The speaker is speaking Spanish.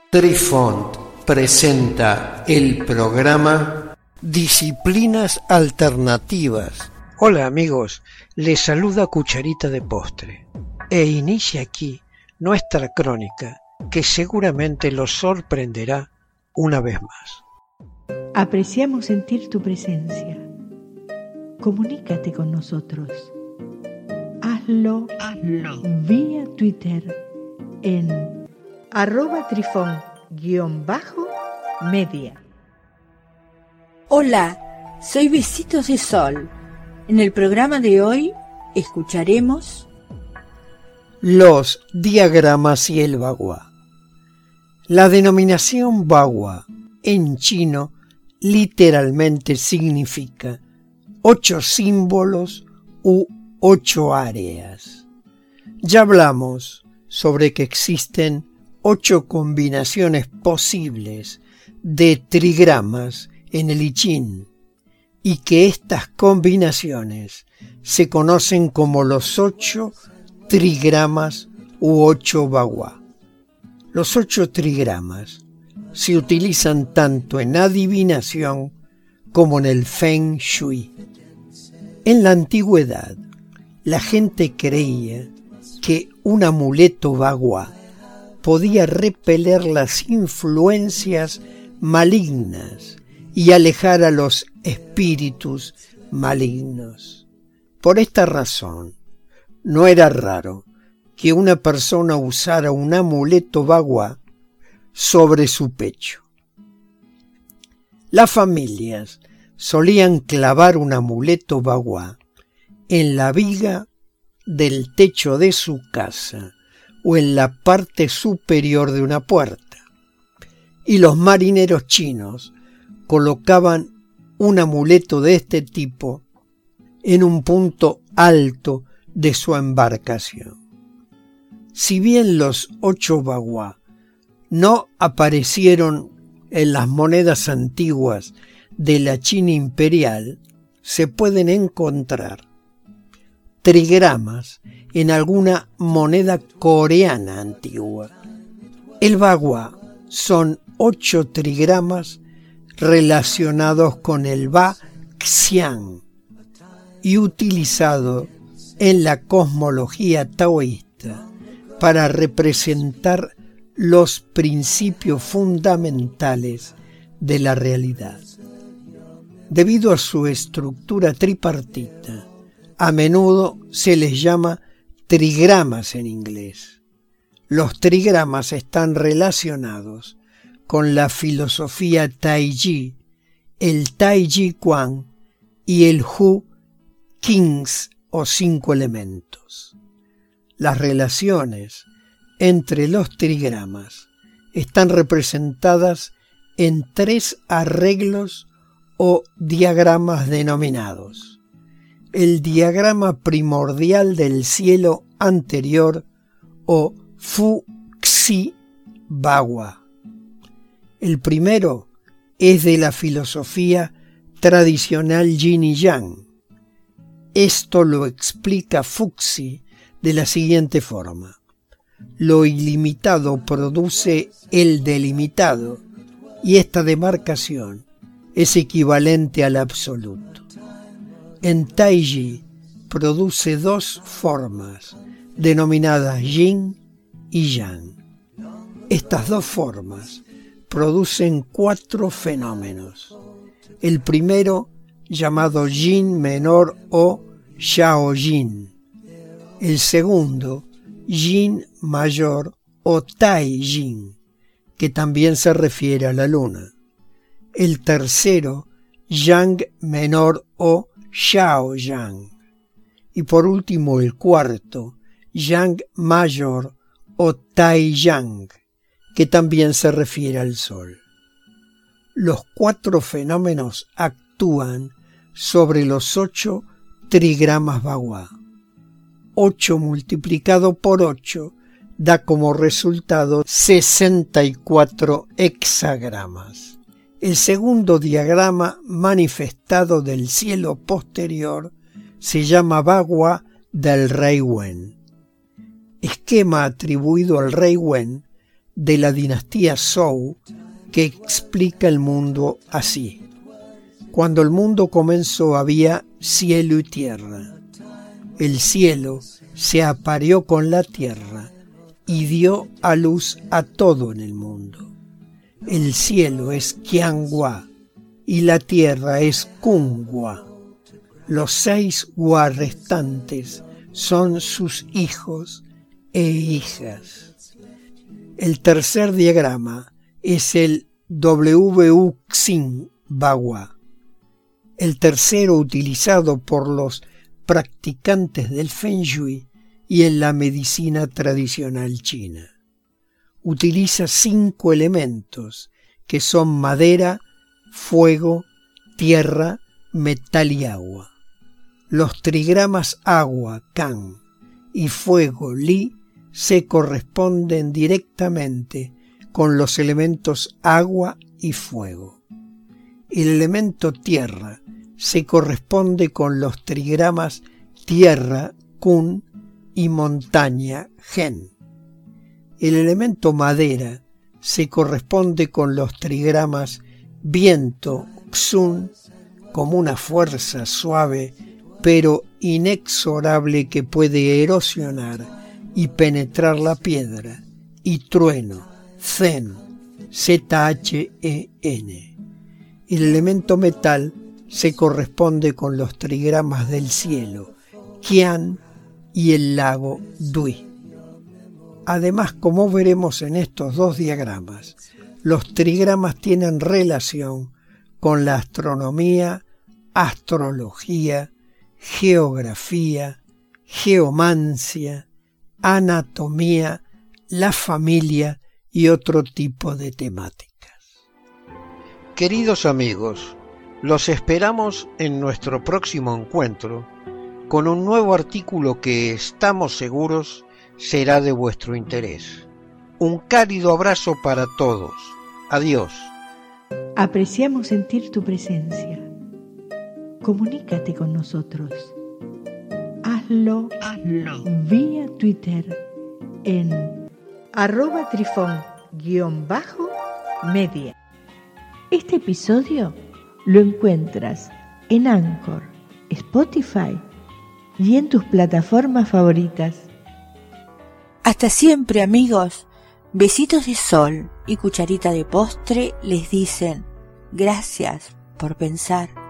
Trifont presenta el programa Disciplinas Alternativas. Hola amigos, les saluda Cucharita de Postre e inicia aquí nuestra crónica que seguramente los sorprenderá una vez más. Apreciamos sentir tu presencia. Comunícate con nosotros. Hazlo vía Twitter en @trifon_media. Hola, soy Besitos de Sol. En el programa de hoy escucharemos los diagramas y el bagua. La denominación bagua en chino literalmente significa 8 símbolos u 8 áreas. Ya hablamos sobre que existen 8 combinaciones posibles de trigramas en el I Ching y que estas combinaciones se conocen como los 8 trigramas u 8 bagua. Los 8 trigramas se utilizan tanto en adivinación como en el Feng Shui. En la antigüedad, la gente creía que un amuleto bagua podía repeler las influencias malignas y alejar a los espíritus malignos. Por esta razón, no era raro que una persona usara un amuleto bagua sobre su pecho. Las familias solían clavar un amuleto bagua en la viga del techo de su casa o en la parte superior de una puerta. Y los marineros chinos colocaban un amuleto de este tipo en un punto alto de su embarcación. Si bien los 8 bagua no aparecieron en las monedas antiguas de la China imperial, se pueden encontrar trigramas en alguna moneda coreana antigua. El bagua son 8 trigramas relacionados con el Ba Xiang y utilizado en la cosmología taoísta para representar los principios fundamentales de la realidad. Debido a su estructura tripartita, a menudo se les llama trigramas en inglés. Los trigramas están relacionados con la filosofía Taiji, el Taiji Quan y el Hu Qings o 5 elementos. Las relaciones entre los trigramas están representadas en 3 arreglos o diagramas denominados: el diagrama primordial del cielo anterior o Fu Xi Bagua. El primero es de la filosofía tradicional Yin y Yang. Esto lo explica Fuxi de la siguiente forma: lo ilimitado produce el delimitado y esta demarcación es equivalente al absoluto. En Taiji produce 2 formas denominadas Yin y Yang. Estas 2 formas producen 4 fenómenos. El primero, llamado Yin menor o Shaoyin. El segundo, Yin mayor o Tai-Yin, que también se refiere a la luna. El tercero, Yang menor o Xiao-Yang. Y por último, el cuarto, Yang mayor o Tai-Yang, que también se refiere al sol. Los 4 fenómenos actúan sobre los 8 trigramas bagua. 8 multiplicado por 8 da como resultado 64 hexagramas. El segundo diagrama manifestado del cielo posterior se llama bagua del rey Wen. Esquema atribuido al rey Wen de la dinastía Zhou que explica el mundo así. Cuando el mundo comenzó había cielo y tierra. El cielo se apareó con la tierra y dio a luz a todo en el mundo. El cielo es Qianhua y la tierra es Kunhua. Los 6 Hua restantes son sus hijos e hijas. El tercer diagrama es el WU-Xin Bagua, el tercero utilizado por los practicantes del Feng Shui y en la medicina tradicional china. Utiliza 5 elementos que son madera, fuego, tierra, metal y agua. Los trigramas agua, Kan, y fuego, Li, se corresponden directamente con los elementos agua y fuego. El elemento tierra se corresponde con los trigramas tierra, Kun, y montaña, Gen. El elemento madera se corresponde con los trigramas viento, Xun, como una fuerza suave pero inexorable que puede erosionar y penetrar la piedra, y trueno, Zen, Z-H-E-N. El elemento metal se corresponde con los trigramas del cielo, Qian, y el lago Dui. Además, como veremos en estos 2 diagramas, los trigramas tienen relación con la astronomía, astrología, geografía, geomancia, anatomía, la familia y otro tipo de temáticas. Queridos amigos, los esperamos en nuestro próximo encuentro con un nuevo artículo que estamos seguros será de vuestro interés. Un cálido abrazo para todos. Adiós. Apreciamos sentir tu presencia. Comunícate con nosotros. Hazlo vía Twitter en @trifon_media. Este episodio lo encuentras en Anchor, Spotify y en tus plataformas favoritas. Hasta siempre, amigos. Besitos de sol y cucharita de postre les dicen gracias por pensar.